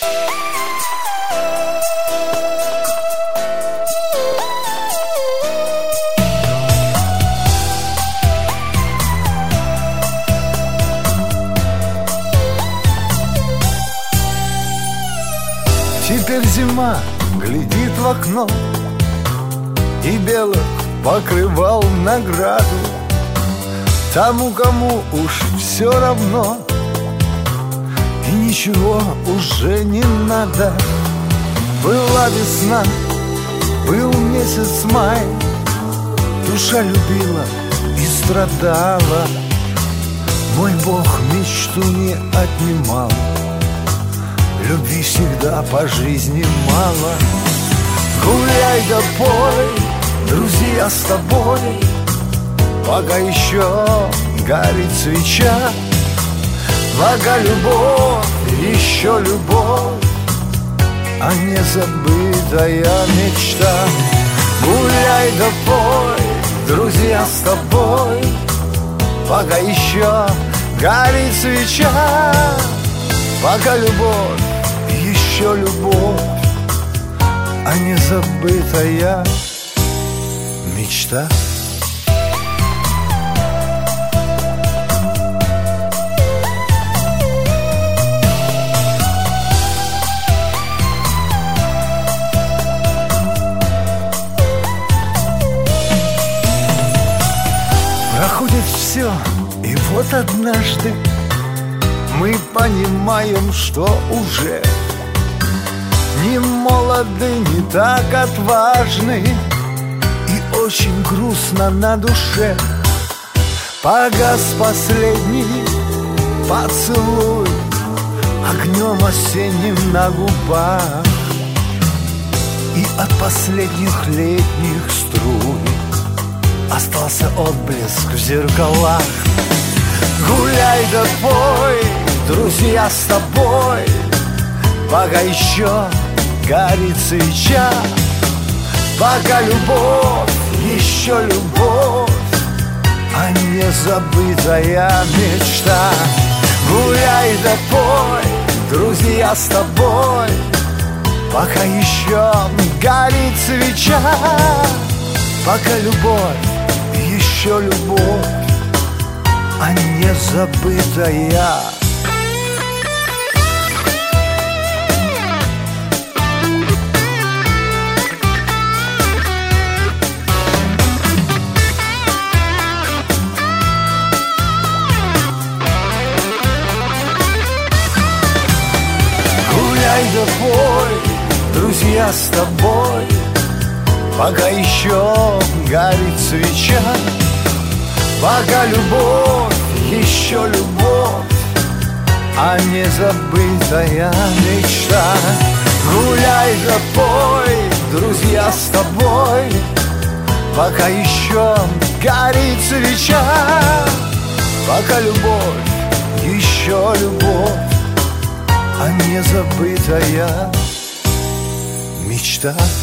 Теперь зима глядит в окно и белых покрывал награду тому, кому уж все равно, и ничего уже не надо. Была весна, был месяц май, душа любила и страдала. Мой Бог мечту не отнимал, любви всегда по жизни мало. Гуляй да пой, друзья, с тобой, пока еще горит свеча. Пока любовь, еще любовь, а не забытая мечта. Гуляй да пой, друзья, с тобой, пока еще горит свеча. Пока любовь, еще любовь, а не забытая мечта. Проходит все, и вот однажды мы понимаем, что уже не молоды, не так отважны, и очень грустно на душе. Погас последний поцелуй огнем осенним на губах, и от последних летних струй остался отблеск в зеркалах. Гуляй да пой, друзья, с тобой, пока еще горит свеча. Пока любовь, еще любовь, а не забытая мечта. Гуляй да пой, друзья, с тобой, пока еще горит свеча. Пока любовь, еще любовь, а не забытая. Гуляй да пой, друзья, с тобой, пока еще горит свеча. Пока любовь, еще любовь, а не забытая мечта. Гуляй да пой, друзья, с тобой, пока еще горит свеча. Пока любовь, еще любовь, а не забытая мечта.